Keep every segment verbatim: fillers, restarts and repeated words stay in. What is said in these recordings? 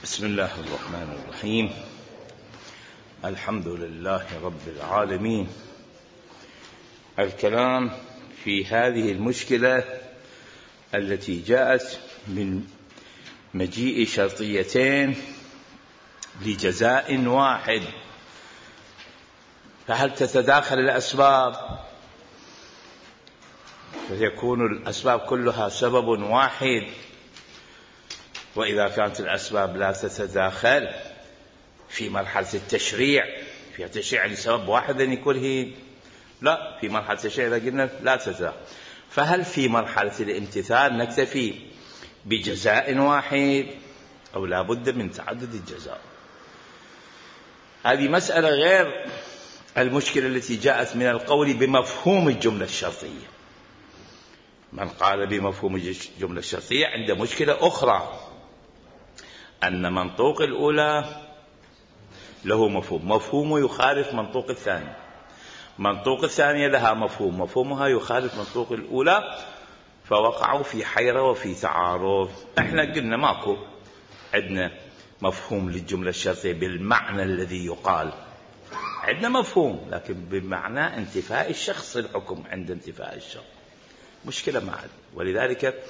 بسم الله الرحمن الرحيم. الحمد لله رب العالمين. الكلام في هذه المشكلة التي جاءت من مجيء شرطيتين لجزاء واحد، فهل تتداخل الأسباب فيكون الأسباب كلها سبب واحد؟ وإذا كانت الأسباب لا تتداخل في مرحلة التشريع، في تشريع لسبب واحد أن يكون هي لا، في مرحلة التشريع إذا قلنا لا تتداخل، فهل في مرحلة الامتثال نكتفي بجزاء واحد أو لا بد من تعدد الجزاء؟ هذه مسألة غير المشكلة التي جاءت من القول بمفهوم الجملة الشرطية. من قال بمفهوم الجملة الشرطية عنده مشكلة أخرى، أن منطوق الأولى له مفهوم، مفهومه يخالف منطوق الثاني، منطوق الثانية لها مفهوم، مفهومها يخالف منطوق الأولى، فوقعوا في حيرة وفي تعارض. احنا قلنا ماكو عندنا مفهوم للجملة الشرطية بالمعنى الذي يقال، عندنا مفهوم لكن بمعنى انتفاء الشخص الحكم عند انتفاء الشخص، مشكلة معه. ولذلك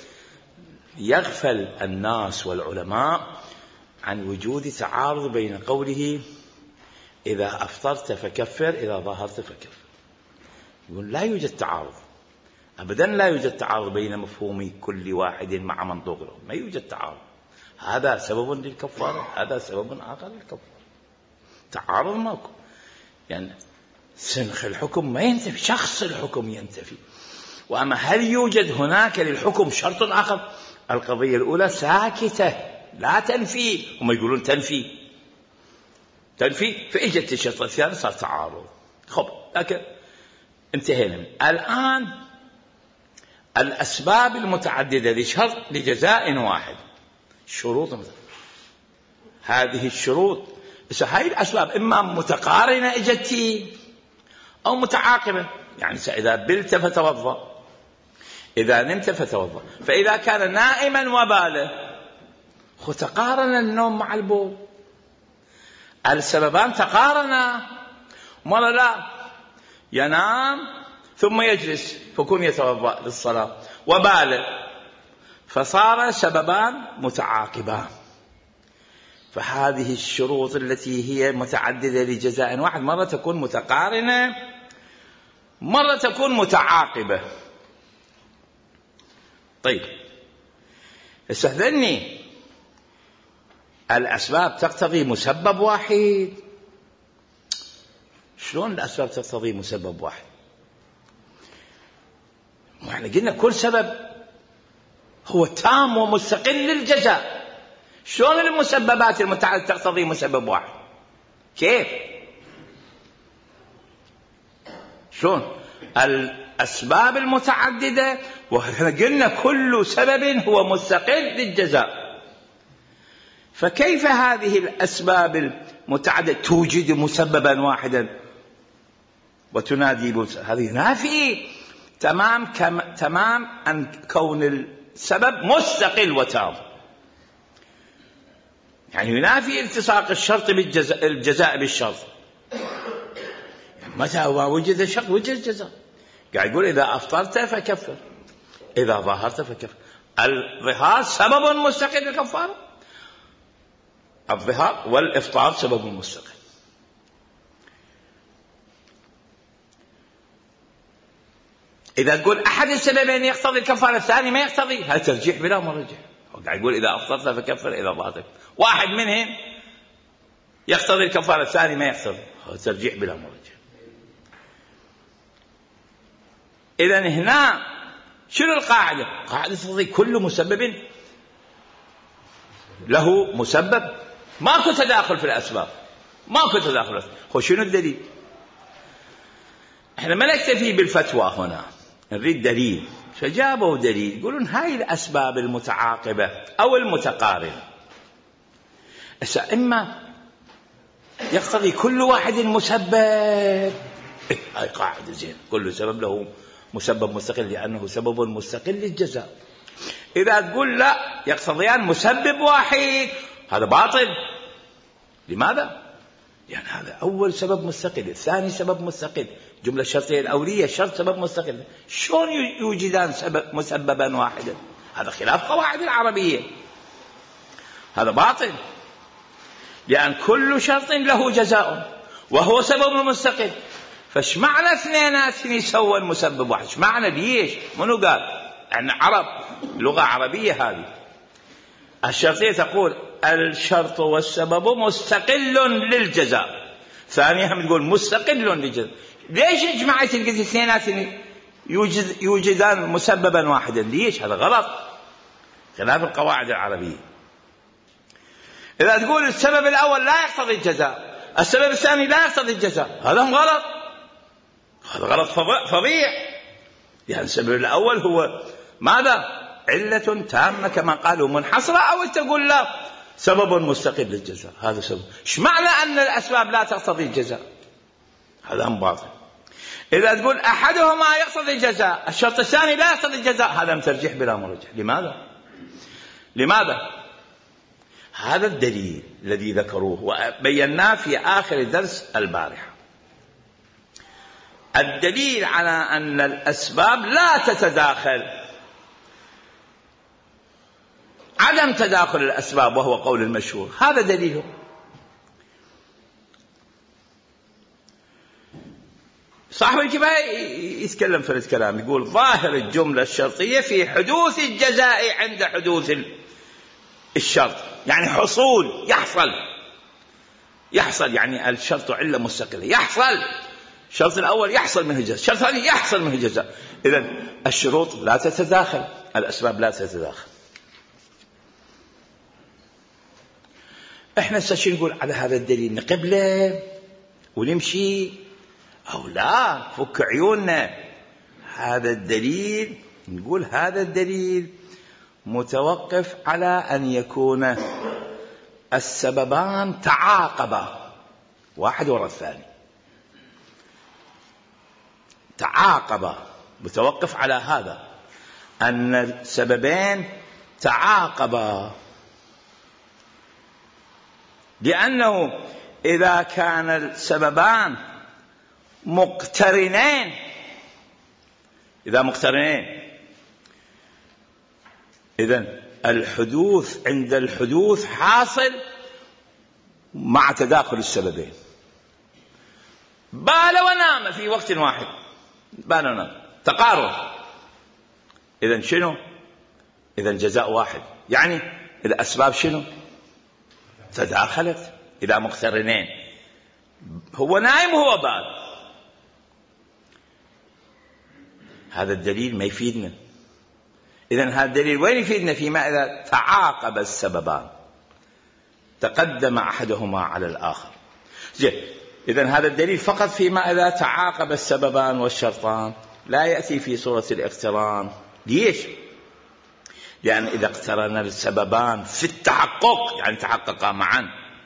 يغفل الناس والعلماء عن وجود تعارض بين قوله إذا أفطرت فكفر إذا ظهرت فكفر. يقول لا يوجد تعارض أبدا، لا يوجد تعارض بين مفهوم كل واحد مع منطوق له، ما يوجد تعارض. هذا سبب للكفارة، هذا سبب آخر للكفارة، تعارض ماكو. يعني سنخ الحكم ما ينتفي، شخص الحكم ينتفي. وأما هل يوجد هناك للحكم شرط آخر؟ القضية الأولى ساكتة لا تنفي، هم يقولون تنفي تنفي فإجت الشرط الثاني صار تعارض. خب لكن انتهينا. الآن الأسباب المتعددة لشرط لجزاء واحد، شروط مثلا. هذه الشروط هاي الأسباب إما متقارنة إجتي أو متعاقبة. يعني إذا بلت فتوضأ، إذا نمت فتوضأ، فإذا كان نائما وباله تقارن النوم مع البول، السببان تقارنا. مرة لا ينام ثم يجلس فكون يتوضأ للصلاة، وباله، فصار سببان متعاقبان. فهذه الشروط التي هي متعددة لجزاء واحد مرة تكون متقارنة، مرة تكون متعاقبة. طيب استهذني الأسباب تقتضي مسبب واحد. شلون الأسباب تقتضي مسبب واحد؟ احنا قلنا كل سبب هو تام ومستقل للجزاء، شلون المسببات المتعددة تقتضي مسبب واحد؟ كيف؟ شلون الأسباب المتعددة وإحنا قلنا كل سبب هو مستقل للجزاء، فكيف هذه الأسباب المتعددة توجد مسببا واحدا وتنادي بس... هذه نافي تمام كم... تمام أن كون السبب مستقل وتام، يعني ينافي التصاق الشرط بالجزاء الجزاء بالشرط. يعني متى وجد الشرط وجد الجزاء. قاعد يقول إذا أفطرت فكفر إذا ظهرت فكفر. الظهار سبب مستقل للكفارة، الظهار والإفطار سبب مستقل. إذا تقول أحد السببين يقتضي الكفارة الثاني ما يقتضي، هذا ترجيح بلا مرجح. قاعد يقول إذا أفطرت فكفر إذا ظهرت، واحد منهم يقتضي الكفارة الثاني ما يقتضي، هذا ترجيح بلا مرجح. إذن هنا شنو القاعدة؟ قاعدة تقتضي كل مسبب له مسبب، ماكو تداخل في الأسباب، ماكو تداخل في الأسباب. هو شنو الدليل؟ احنا ما نكتفي بالفتوى هنا، نريد دليل. فجابوا دليل يقولون هاي الأسباب المتعاقبة أو المتقارنة إما يقتضي كل واحد مسبب، هاي قاعدة زين، كل سبب له مسبب مستقل لأنه سبب مستقل للجزاء. إذا تقول لا يقتضيان مسبب واحد، هذا باطل. لماذا؟ يعني هذا أول سبب مستقل، الثاني سبب مستقل، جملة الشرطية الأولية شرط سبب مستقل، شلون يوجدان سبب مسببا واحدا؟ هذا خلاف قواعد العربية، هذا باطل. لأن كل شرط له جزاء وهو سبب مستقل، فاش معنى اثنينات يسوون مسبب واحد؟ ايش معنى؟ ليش؟ منو قال؟ يعني عرب، لغة عربية هذه. الشرطية تقول الشرط والسبب مستقل للجزاء، ثانيها من تقول مستقل للجزاء. ليش جمعت القضية اثنينات يوجد يوجدان مسببا واحدا؟ ليش؟ هذا غلط، خلاف القواعد العربية. إذا تقول السبب الأول لا يقتضي الجزاء، السبب الثاني لا يقتضي الجزاء، هذا هم غلط، هذا غلط فظيع. يعني السبب الأول هو ماذا؟ علة تامة كما قالوا منحصرة، أو تقول لا سبب مستقل للجزاء، هذا سبب. ايش معنى أن الأسباب لا تقتضي الجزاء؟ هذا هم باطل. إذا تقول أحدهما يقتضي الجزاء الشرط الثاني لا يقتضي الجزاء، هذا مترجح بلا مرجح. لماذا؟ لماذا؟ هذا الدليل الذي ذكروه وبيناه في آخر الدرس البارحة، الدليل على أن الأسباب لا تتداخل، عدم تداخل الأسباب وهو قول المشهور، هذا دليله. صاحب الكفاية يتكلم في الكلام، يقول ظاهر الجملة الشرطية في حدوث الجزاء عند حدوث الشرط، يعني حصول، يحصل يحصل يعني الشرط علة مستقلة، يحصل الشرط الأول يحصل منه الجزاء، الشرط الثاني يحصل منه الجزاء. إذن الشروط لا تتداخل، الأسباب لا تتداخل. احنا ساشي نقول على هذا الدليل نقبله ونمشي أو لا؟ فك عيوننا. هذا الدليل نقول هذا الدليل متوقف على أن يكون السببان تعاقبا واحد وراء الثاني، تعاقبا، متوقف على هذا أن السببين تعاقبا، لأنه إذا كان السببان مقترنين، إذا مقترنين إذن الحدوث عند الحدوث حاصل مع تداخل السببين. بال ونام في وقت واحد، بال ونام تقارب، إذن شنو؟ إذن جزاء واحد، يعني الأسباب شنو؟ تداخلت إذا مقترنين، هو نايم وهو بال. هذا الدليل ما يفيدنا. إذن هذا الدليل وين يفيدنا؟ فيما إذا تعاقب السببان، تقدم أحدهما على الآخر. إذن هذا الدليل فقط فيما إذا تعاقب السببان والشرطان، لا يأتي في صورة الاقتران. ليش؟ لأن إذا اقترن السببان في التحقق، يعني تحققا معا،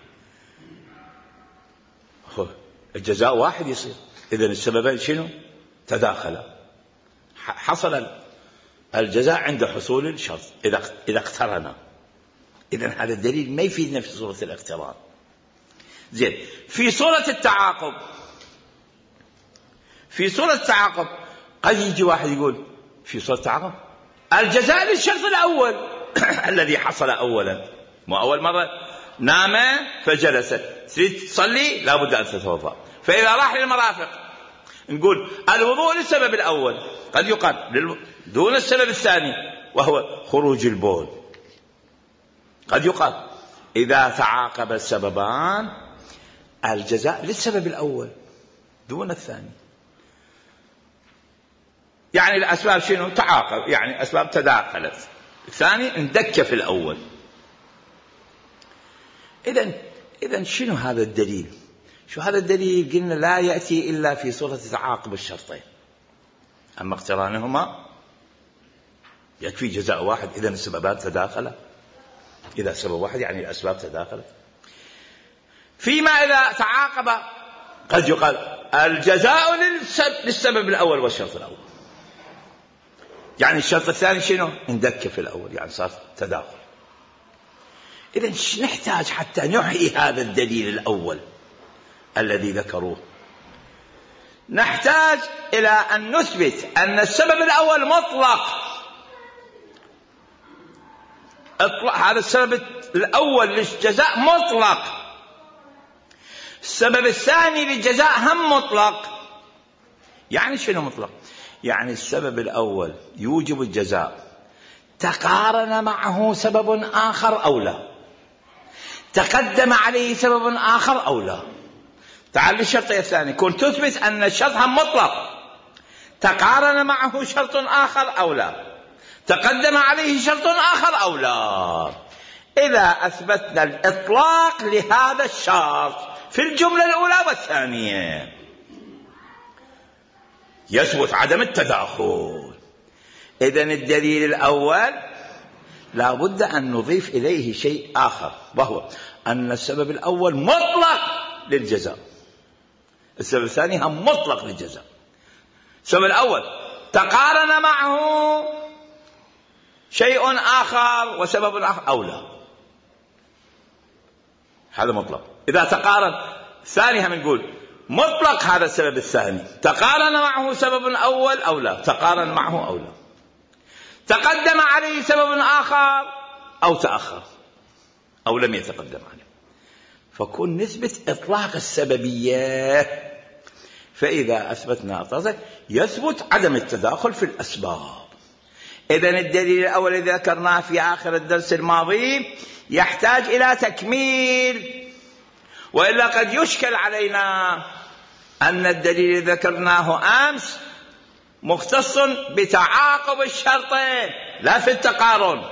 الجزاء واحد يصير. إذن السببين شنو؟ تداخلا، حصل الجزاء عند حصول الشرط إذا إذا اقترنا. إذن هذا الدليل ما يفيدنا في صورة الاقتران. زين، في صورة التعاقب، في صورة التعاقب قد يجي واحد يقول في صورة التعاقب الجزاء للشرط الأول الذي حصل أولا، مو أول مرة نام فجلس، تريد تصلي لابد أن تتوضأ، فإذا راح للمرافق نقول الوضوء للسبب الأول، قد يقال دون السبب الثاني وهو خروج البول. قد يقال إذا تعاقب السببان الجزاء للسبب الأول دون الثاني، يعني الأسباب شنو؟ تعاقب، يعني أسباب تداخلت، الثاني اندك في الأول. إذن إذن شنو هذا الدليل؟ شو هذا الدليل؟ قلنا لا يأتي إلا في صورة تعاقب الشرطين، أما اقترانهما يكفي جزاء واحد. إذن السببان تداخلا، إذا سبب واحد يعني الأسباب تداخلت. فيما إذا تعاقب قد يقال الجزاء للسبب الأول والشرط الأول، يعني الشرط الثاني شنو؟ اندك في الأول، يعني صار تداخل. إذن ايش نحتاج حتى نحيي هذا الدليل الأول الذي ذكروه؟ نحتاج إلى أن نثبت أن السبب الأول مطلق، هذا السبب الأول للجزاء مطلق. السبب الثاني للجزاء هم مطلق. يعني شنو مطلق؟ يعني السبب الأول يوجب الجزاء، تقارن معه سبب آخر أو لا، تقدم عليه سبب آخر أو لا. تعال للشرط الثاني، كنت تثبت أن الشرط هم مطلق، تقارن معه شرط آخر أو لا، تقدم عليه شرط آخر أو لا. إذا أثبتنا الإطلاق لهذا الشرط في الجملة الأولى والثانية يثبت عدم التداخل. إذن الدليل الأول لا بد أن نضيف إليه شيء آخر، وهو أن السبب الأول مطلق للجزاء، السبب الثاني هم مطلق للجزاء. السبب الأول تقارن معه شيء آخر وسبب آخر أو لا، هذا مطلق. إذا تقارن ثاني هم نقول مطلق هذا السبب الثاني، تقارن معه سبب أول أو لا، تقارن معه أو لا، تقدم عليه سبب آخر أو تأخر أو لم يتقدم عليه، فكن نثبت إطلاق السببية. فإذا أثبتنا إطلاق يثبت عدم التداخل في الأسباب. إذن الدليل الأول الذي ذكرناه في آخر الدرس الماضي يحتاج إلى تكميل، وإلا قد يشكل علينا أن الدليل الذي ذكرناه أمس مختص بتعاقب الشرطين لا في التقارن،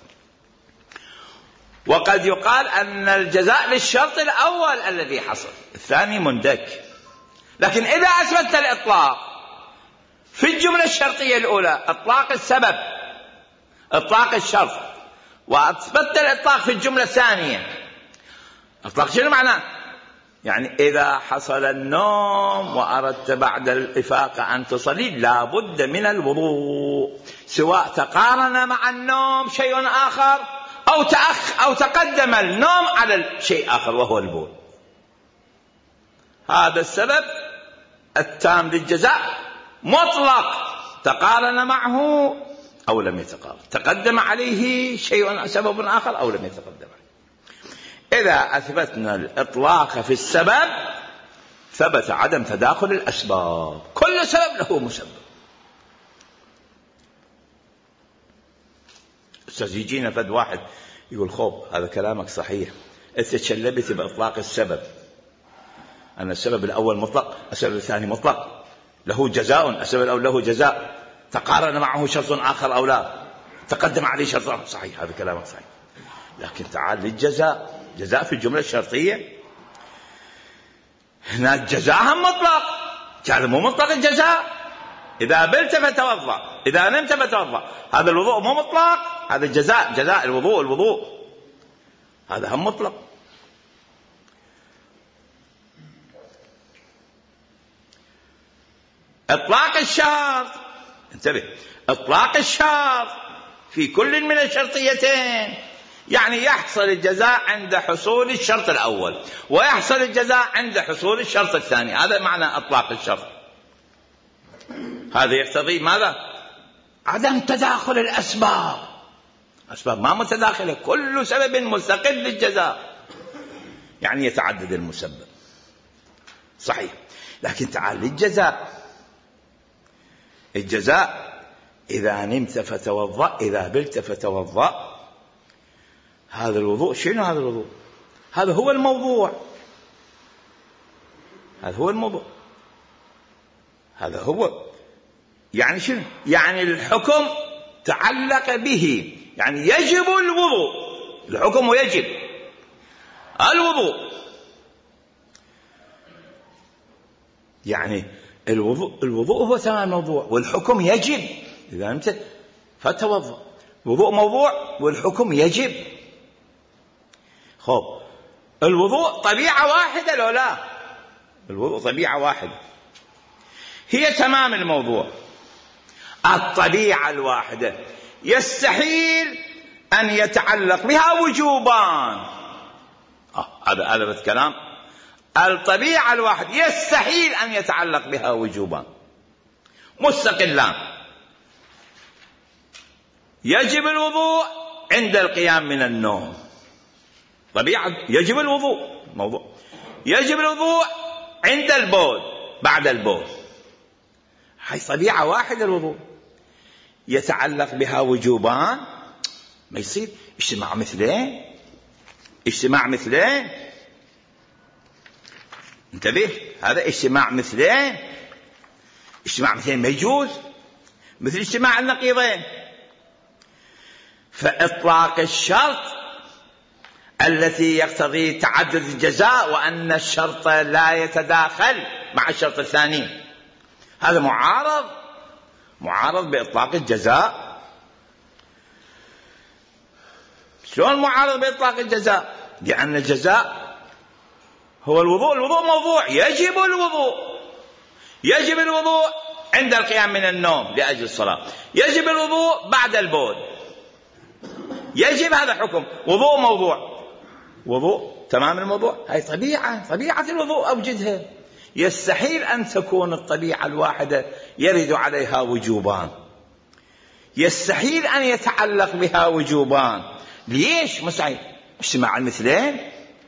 وقد يقال أن الجزاء للشرط الأول الذي حصل، الثاني مندك. لكن إذا أثبتت الإطلاق في الجملة الشرطية الأولى، إطلاق السبب إطلاق الشرط، وأثبتت الإطلاق في الجملة الثانية، إطلاق شنو معناه؟ يعني إذا حصل النوم وأردت بعد الإفاقة أن تصلي لا بد من الوضوء، سواء تقارن مع النوم شيء آخر أو تأخ أو تقدم النوم على شيء آخر وهو البول. هذا السبب التام للجزاء مطلق، تقارن معه أو لم يتقارن، تقدم عليه شيء سبب آخر أو لم يتقدم عليه. إذا أثبتنا الإطلاق في السبب ثبت عدم تداخل الأسباب، كل سبب له مسبب. أستاذ يجينا فد واحد يقول خوب هذا كلامك صحيح، أنت تشلبت بإطلاق السبب، أن السبب الأول مطلق، السبب الثاني مطلق له جزاء، السبب الأول له جزاء، تقارن معه شرط آخر أو لا، تقدم عليه شرط آخر. صحيح هذا كلامك صحيح، لكن تعال للجزاء، جزاء في الجملة الشرطية هنا الجزاء هم مطلق، كان مو مطلق الجزاء. إذا بلت فتوضأ، إذا نمت فتوضأ، هذا الوضوء مو مطلق، هذا الجزاء جزاء الوضوء الوضوء هذا هم مطلق. إطلاق الشرط، انتبه، إطلاق الشرط في كل من الشرطيتين يعني يحصل الجزاء عند حصول الشرط الأول ويحصل الجزاء عند حصول الشرط الثاني، هذا معنى إطلاق الشرط. هذا يقتضي ماذا؟ عدم تداخل الأسباب، أسباب ما متداخلة، كل سبب مستقل للجزاء، يعني يتعدد المسبب. صحيح، لكن تعال للجزاء، الجزاء إذا نمت فتوضأ، إذا بلت فتوضأ، هذا الوضوء شنو؟ هذا الوضوء هذا هو الموضوع، هذا هو الموضوع، هذا هو يعني شنو؟ يعني الحكم تعلق به، يعني يجب الوضوء، الحكم يجب الوضوء، يعني الوضوء الوضوء هو تمام الموضوع والحكم يجب. إذا أنت فتوضأ، الوضوء موضوع والحكم يجب. خب الوضوء طبيعة واحدة لو لا؟ الوضوء طبيعة واحدة هي تمام الموضوع. الطبيعة الواحدة يستحيل أن يتعلق بها وجوبان. هذا هذا بس كلام. الطبيعة الواحد يستحيل أن يتعلق بها وجوبان مستقلان. يجب الوضوء عند القيام من النوم، طبيعة يجب الوضوء موضوع. يجب الوضوء عند البول بعد البول، هاي طبيعة واحدة. الوضوء يتعلق بها وجوبان، ما يصير اجتماع مثلين اجتماع مثلين انتبه، هذا اجتماع مثلين اجتماع مثلين ما يجوز، مثل اجتماع النقيضين. فإطلاق الشرط التي يقتضي تعدد الجزاء وأن الشرط لا يتداخل مع الشرط الثاني، هذا معارض معارض بإطلاق الجزاء. شلون معارض بإطلاق الجزاء؟ لأن الجزاء هو الوضوء. الوضوء موضوع، يجب الوضوء يجب الوضوء عند القيام من النوم لأجل الصلاة، يجب الوضوء بعد البول، يجب هذا حكم. وضوء موضوع، وضوء تمام الموضوع. هاي طبيعة طبيعة الوضوء أوجدها. يستحيل أن تكون الطبيعة الواحدة يرد عليها وجوبان، يستحيل أن يتعلق بها وجوبان. ليش مستحيل؟ اجتماع المثلين،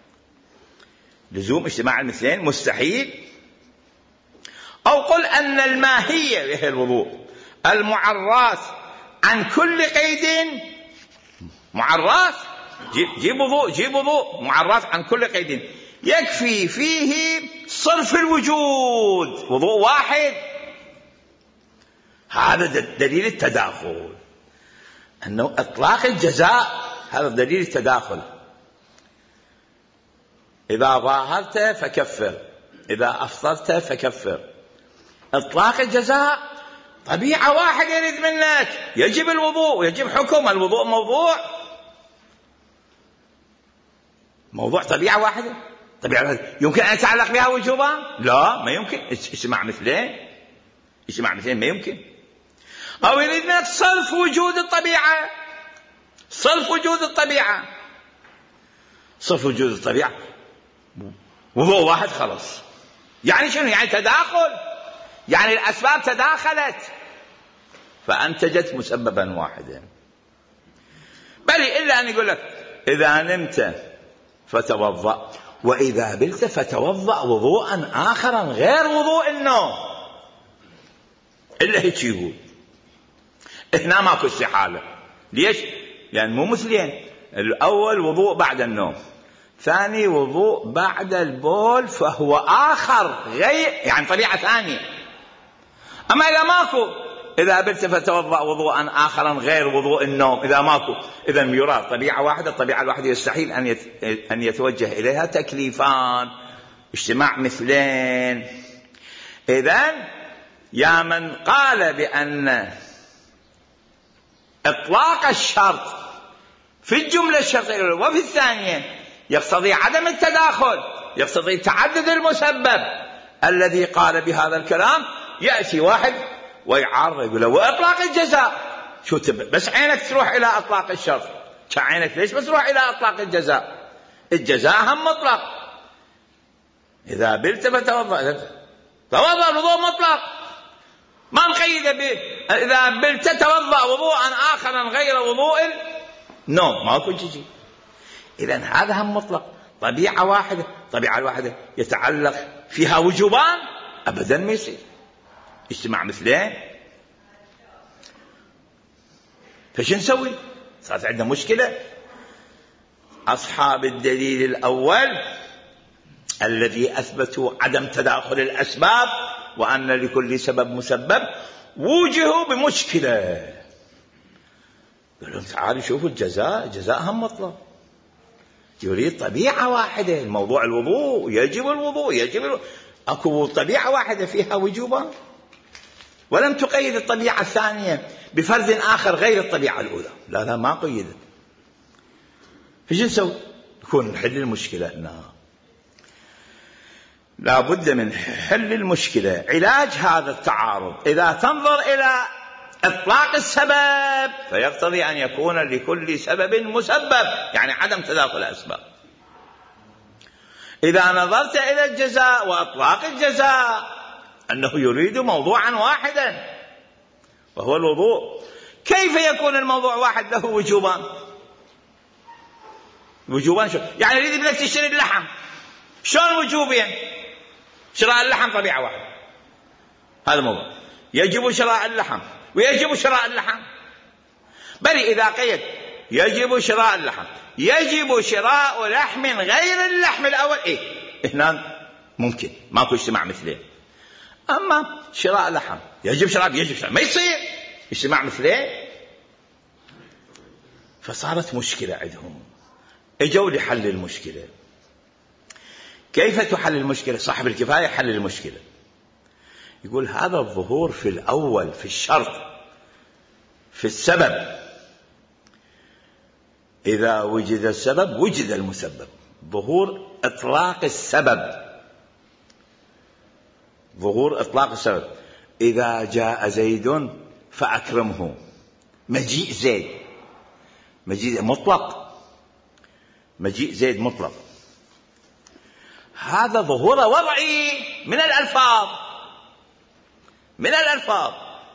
لزوم اجتماع المثلين مستحيل. أو قل أن الماهية وهي الوضوء المعراس عن كل قيد، معراس جيب, جيب وضوء جيب وضوء معراس عن كل قيد يكفي فيه صرف الوجود، وضوء واحد. هذا دليل التداخل، أنه إطلاق الجزاء هذا دليل التداخل. إذا ظاهرت فكفر، إذا أفطرت فكفر. إطلاق الجزاء طبيعة واحدة يريد منك، يجب الوضوء، يجب حكم. الوضوء موضوع موضوع طبيعة واحدة. طبيعة واحدة يمكن أن يتعلق بها وجوبا؟ لا، ما يمكن. اجتماع مثلين اجتماع مثلين ما يمكن. أو يريد منك صرف وجود الطبيعة، صرف وجود الطبيعة صرف وجود الطبيعة وضوء واحد خلص. يعني شنو؟ يعني تداخل، يعني الأسباب تداخلت فأنتجت مسببا واحدا. بل إلا أن يقول لك إذا نمت فتوضأ وإذا بلت فتوضأ وضوءا آخرا غير وضوء النوم، إلا هيك يقول. هنا ماكو استحالة. ليش؟ لأن مو مثلين، الأول وضوء بعد النوم، ثاني وضوء بعد البول، فهو آخر غير، يعني طبيعة ثانية. أما إذا ماكو إذا بلت فتوضأ وضوءا آخرا غير وضوء النوم، إذا ماكو، إذا يراد طبيعة واحدة. الطبيعة الواحدة يستحيل أن أن يتوجه إليها تكليفان، اجتماع مثلين. إذن يا من قال بأن إطلاق الشرط في الجملة الشرطية الأولى وفي الثانية يقتضي عدم التداخل، يقتضي تعدد المسبب، الذي قال بهذا الكلام يأتي واحد ويعارض يقول له وإطلاق الجزاء. شو تب... بس عينك تروح إلى إطلاق الشرط، عينك ليش بس تروح إلى إطلاق الجزاء؟ الجزاء هم مطلق. إذا بلت فتوضأ، توضأ الوضوء مطلق، ما نقيد به. إذا بلت توضأ وضوءا آخرا غير وضوء النوم، ما أكو شيء. إذن هذا هم مطلق، طبيعة واحدة. طبيعة واحدة يتعلق فيها وجوبان؟ أبدا ما يصير. اجتماع مثلين، فش نسوي؟ صارت عندنا مشكلة. أصحاب الدليل الأول الذي أثبتوا عدم تداخل الأسباب وأن لكل سبب مسبب وجهوا بمشكلة. قالوا تعالوا شوفوا الجزاء، جزاء هم مطلق، يريد طبيعة واحدة. الموضوع الوضوء، يجب الوضوء يجب الوضوء. أكو طبيعة واحدة فيها وجوبا، ولم تقيد الطبيعة الثانية بفرد آخر غير الطبيعة الأولى. لا لا ما قيدت. فش نسوي؟ نكون نحل المشكلة. لا لا بد من حل المشكلة. علاج هذا التعارض إذا تنظر إلى إطلاق السبب فيقتضي أن يكون لكل سبب مسبب، يعني عدم تداخل الأسباب. إذا نظرت إلى الجزاء وإطلاق الجزاء أنه يريد موضوعا واحدا وهو الوضوء، كيف يكون الموضوع واحد له وجوبان؟ وجوبان شو؟ يعني يريد منك تشتري اللحم، شلون وجوبين؟ شراء اللحم طبيعة واحدة، هذا موضوع يجب شراء اللحم ويجب شراء اللحم، بل إذا قيد يجب شراء اللحم يجب شراء لحم غير اللحم الأول، إيه هنا ممكن ماكو اجتماع مثلين. أما شراء لحم يجب شراء يجب شراء ما يصير اجتماع مثلين، فصارت مشكلة عندهم. اجوا لحل المشكلة. كيف تحل المشكلة؟ صاحب الكفاية حل المشكلة، يقول هذا الظهور في الأول في الشرط في السبب، إذا وجد السبب وجد المسبب. ظهور إطلاق السبب، ظهور إطلاق السبب. إذا جاء زيد فأكرمه، مجيء زيد، مجيء مطلق، مجيء زيد مطلق، هذا ظهور وضعي من الألفاظ، من الألفاظ،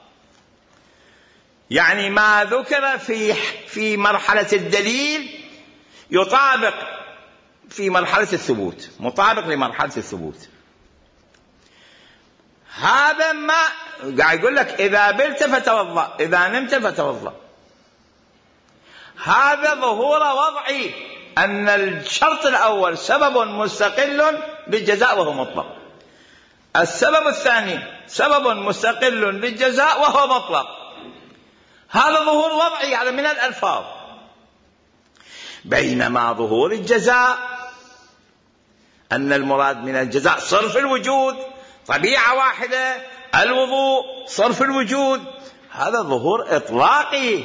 يعني ما ذكر في في مرحلة الدليل يطابق في مرحلة الثبوت، مطابق لمرحلة الثبوت. هذا ما قاعد يقول لك إذا بلت فتوضأ، إذا نمت فتوضأ، هذا ظهور وضعي، أن الشرط الأول سبب مستقل للجزاء وهو مطلق، السبب الثاني سبب مستقل للجزاء وهو مطلق، هذا ظهور وضعي على من الألفاظ. بينما ظهور الجزاء أن المراد من الجزاء صرف الوجود، طبيعة واحدة، الوضوء صرف الوجود، هذا ظهور إطلاقي.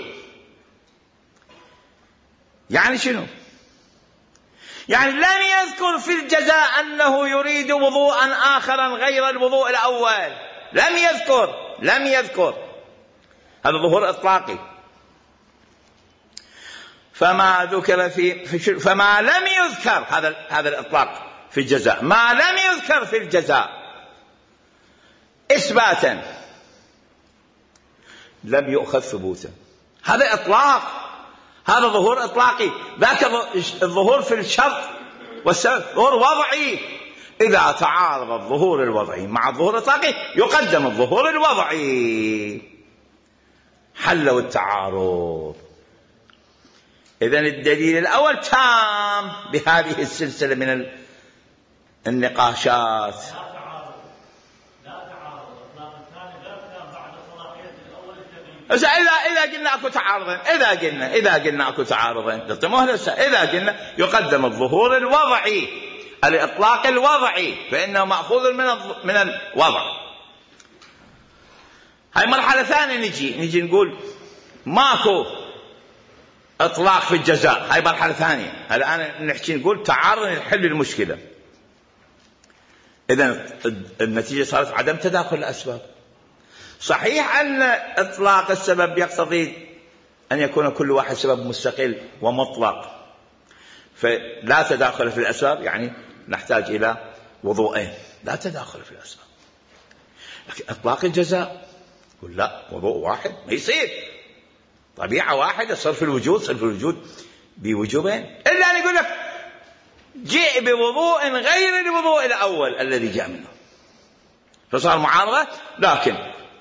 يعني شنو؟ يعني لم يذكر في الجزاء أنه يريد وضوءا آخرا غير الوضوء الأول، لم يذكر لم يذكر هذا ظهور إطلاقي. فما ذكر في, في فما لم يذكر هذا هذا الإطلاق في الجزاء، ما لم يذكر في الجزاء إثباتا لم يؤخذ ثبوتا، هذا إطلاق، هذا ظهور إطلاقي. ذاك الظهور في الشرط والسبب ظهور وضعي. إذا تعارض الظهور الوضعي مع الظهور الإطلاقي يقدم الظهور الوضعي، حلوا التعارض. إذن الدليل الأول تام بهذه السلسلة من النقاشات. إذا إذا قلنا أكو تعارضين، إذا قلنا إذا قلنا أكو تعارضين إذا قلنا يقدم الظهور الوضعي، الإطلاق الوضعي، فإنه مأخوذ من من الوضع. هاي مرحلة ثانية. نجي نجي نقول ماكو إطلاق في الجزاء، هاي مرحلة ثانية. الآن نحكي نقول تعارض نحل المشكلة. إذن النتيجة صارت عدم تداخل الأسباب. صحيح أن إطلاق السبب يقتضي أن يكون كل واحد سبب مستقل ومطلق، فلا تداخل في الأسباب، يعني نحتاج إلى وضوءين، لا تداخل في الأسباب. لكن إطلاق الجزاء يقول لا، وضوء واحد ما يصير، طبيعة واحدة، صرف الوجود صرف الوجود بوجوبين، إلا أن يقول لك جئ بوضوء غير الوضوء الأول الذي جاء منه، فصار معارضة. لكن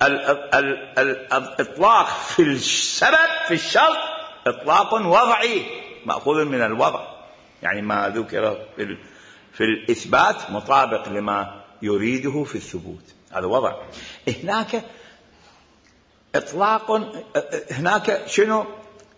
الإطلاق في السبب في الشرط إطلاق وضعي مأخوذ من الوضع، يعني ما ذكر في, في الإثبات مطابق لما يريده في الثبوت، هذا وضع. هناك إطلاق، هناك شنو؟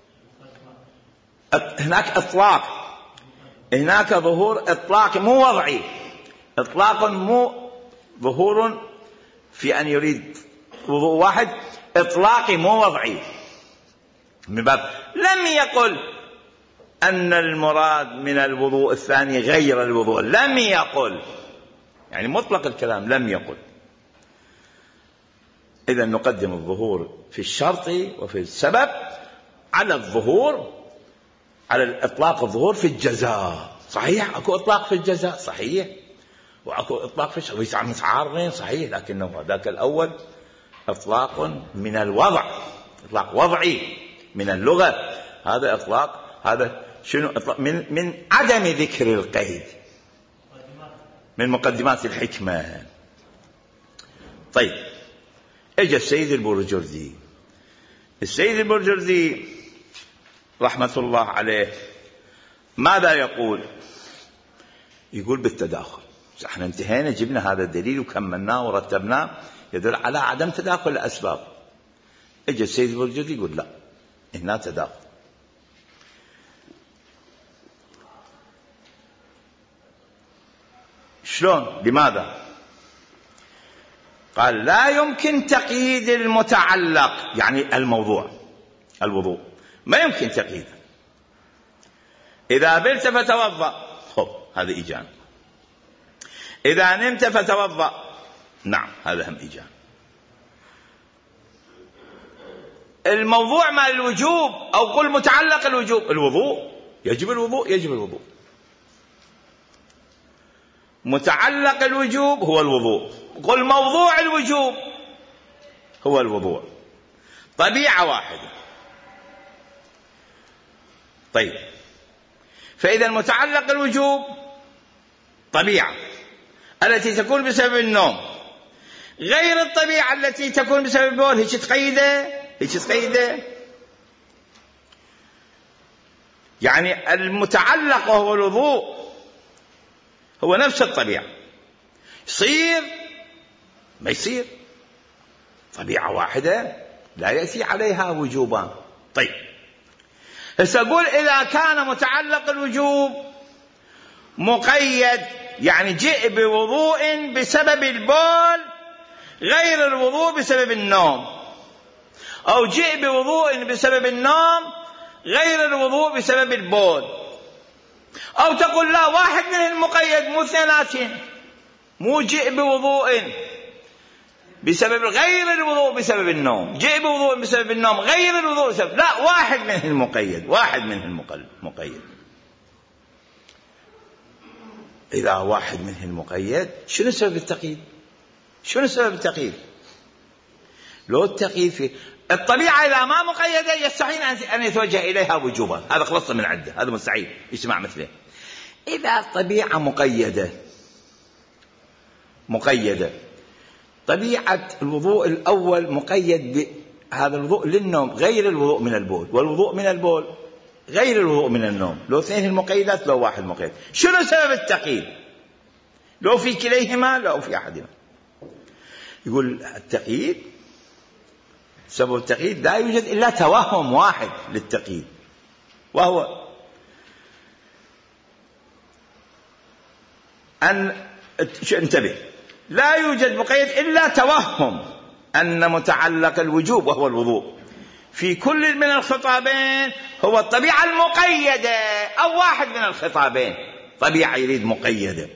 هناك إطلاق، هناك ظهور إطلاق مو وضعي، إطلاق مو ظهور في أن يريد وضوء واحد، إطلاقي مو وضعي. من باب لم يقل أن المراد من الوضوء الثاني غير الوضوء، لم يقل، يعني مطلق الكلام لم يقل. إذا نقدم الظهور في الشرط وفي السبب على الظهور، على الإطلاق الظهور في الجزاء. صحيح أكو إطلاق في الجزاء، صحيح، وأكو إطلاق في الشرط، متعارضين، صحيح، لكنه ذاك الأول إطلاق من الوضع، إطلاق وضعي من اللغة. هذا إطلاق، هذا شنو إطلاق؟ من من عدم ذكر القيد، من مقدمات الحكمة. طيب، اجى السيد البرجردي. السيد البرجردي رحمة الله عليه ماذا يقول؟ يقول بالتداخل. احنا انتهينا، جبنا هذا الدليل وكملناه ورتبناه يدل على عدم تداخل الأسباب. اجى السيد البرجردي يقول لا، هنا تداخل. شلون؟ لماذا؟ قال لا يمكن تقييد المتعلق، يعني الموضوع الوضوء ما يمكن تقييده. إذا بلت فتوضأ، هو هذا إيجان. إذا نمت فتوضأ، نعم هذا هم إيجان. الموضوع مع الوجوب، أو قل متعلق الوجوب، الوضوء، يجب الوضوء، يجب الوضوء. متعلق الوجوب هو الوضوء، قل موضوع الوجوب هو الوضوء، طبيعة واحدة. طيب، فإذا المتعلق الوجوب طبيعة التي تكون بسبب النوم، غير الطبيعة التي تكون بسبب البول. هيك تقيده، هيك تقيده. يعني المتعلق وهو الوضوء هو نفس الطبيعة، يصير ما يصير، طبيعة واحدة لا يأتي عليها وجوبان. طيب، هسه أقول إذا كان متعلق الوجوب مقيد، يعني جئ بوضوء بسبب البول غير الوضوء بسبب النوم، أو جئ بوضوء بسبب النوم غير الوضوء بسبب البول، أو تقول لا، واحد من المقيد مو اثنيناتين، مو جئ بوضوء بسبب غير الوضوء بسبب النوم، جئ بوضوء بسبب النوم غير الوضوء بسبب، لا، واحد منه المقيد، واحد منه المقيد. إذا واحد منه المقيد، شنو سبب التقييد؟ شنو سبب التقييد؟ لو التقييد في الطبيعة إذا ما مقيدة يستحيل أن يتوجه إليها وجوبا، هذا خلصنا من عده، هذا مستحيل يسمع مثله. إذا الطبيعة مقيدة مقيدة طبيعة الوضوء الأول مقيد بهذا الوضوء للنوم غير الوضوء من البول، والوضوء من البول غير الوضوء من النوم، لو اثنين المقيدات لو واحد مقيد. شنو سبب التقييد؟ لو في كليهما لو في أحدهما. يقول التقييد، سبب التقييد لا يوجد إلا توهم واحد للتقييد، وهو أن انتبه، لا يوجد مقيد إلا توهم أن متعلق الوجوب وهو الوضوء في كل من الخطابين هو الطبيعة المقيدة، أو واحد من الخطابين طبيعة يريد مقيدة.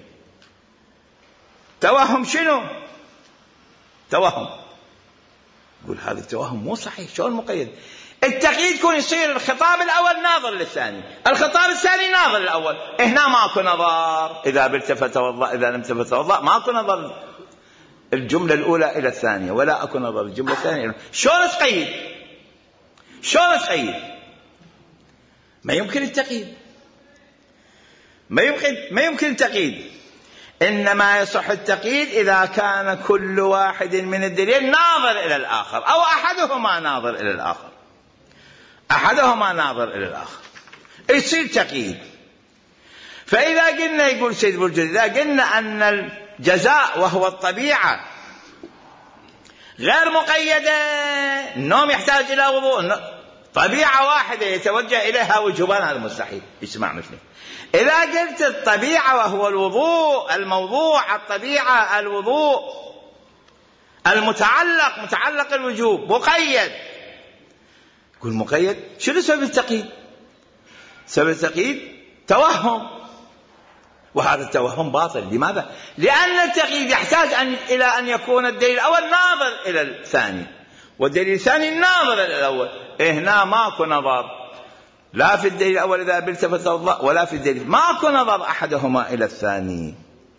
توهم شنو؟ توهم. يقول هذا التوهم مو صحيح، شلون مقيد؟ التقييد يكون يصير الخطاب الأول ناظر للثاني، الخطاب الثاني ناظر للأول، هنا ماكو نظر. إذا بلت فتوضأ، إذا لم فتوضأ، ماكو نظر الجملة الأولى إلى الثانية، ولا أكو نظر الجملة الثانية إلى. شلون تقيد؟ شلون تقيد؟ ما يمكن التقييد، ما يمكن ما يمكن التقييد. إنما يصح التقييد إذا كان كل واحد من الدليل ناظر إلى الآخر، أو أحدهما ناظر إلى الآخر، أحدهما ناظر إلى الآخر، يصير تقييد. فإذا قلنا، يقول سيد برجردي، إذا قلنا أن الجزاء وهو الطبيعة غير مقيدة، النوم يحتاج إلى وضوء، طبيعة واحدة يتوجه إليها وجوبان، هذا مستحيل يسمع مثله. إذا قلت الطبيعة وهو الوضوء، الموضوع الطبيعة الوضوء، المتعلق متعلق الوجوب مقيد، يقول مقيد. شنو سبب التقييد؟ سبب التقييد توهم وهذا التوهم باطل. لماذا؟ لأن التقييد يحتاج أن إلى أن يكون الدليل الأول ناظر إلى الثاني والدليل الثاني ناظر إلى الأول. هنا ماكو نظر، لا في الدليل الأول إذا بالتفت الله ولا في الدليل، ماكو نظر أحدهما إلى الثاني،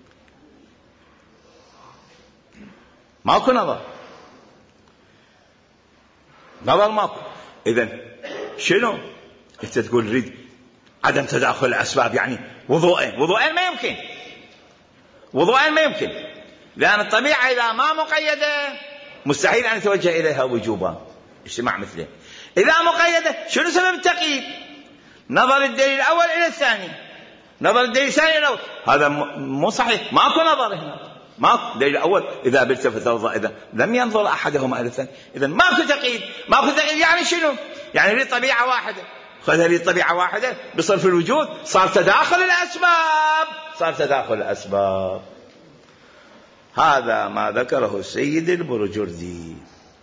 ماكو نظر، نظر ماكو. إذن شنو أنت تقول ريد عدم تداخل الأسباب؟ يعني وضوءين، وضوءين ما يمكن، وضوءين ما يمكن، لأن الطبيعة إذا ما مقيدة مستحيل أن يتوجه إليها وجوبا اجتماع مثله. إذا مقيدة شنو سبب التقييد؟ نظر الدليل الأول إلى الثاني، نظر الدليل الثاني إلى الأول، هذا مو صحيح، ماكو نظر هنا، ماكو دليل الأول إذا بالتفت الله إذا لم ينظر أحدهما إلى الثاني، إذا ماكو تقييد. ماكو تقييد يعني شنو؟ يعني لي طبيعة واحدة، خذها لي طبيعة واحدة بصرف الوجود صار تداخل الأسباب، صار تداخل الأسباب. هذا ما ذكره السيد البرجردي،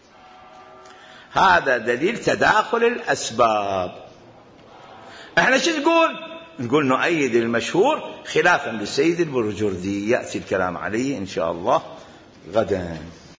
هذا دليل تداخل الأسباب. احنا شو نقول؟ نقول نؤيد المشهور خلافا للسيد البرجردي، يأتي الكلام عليه إن شاء الله غدا.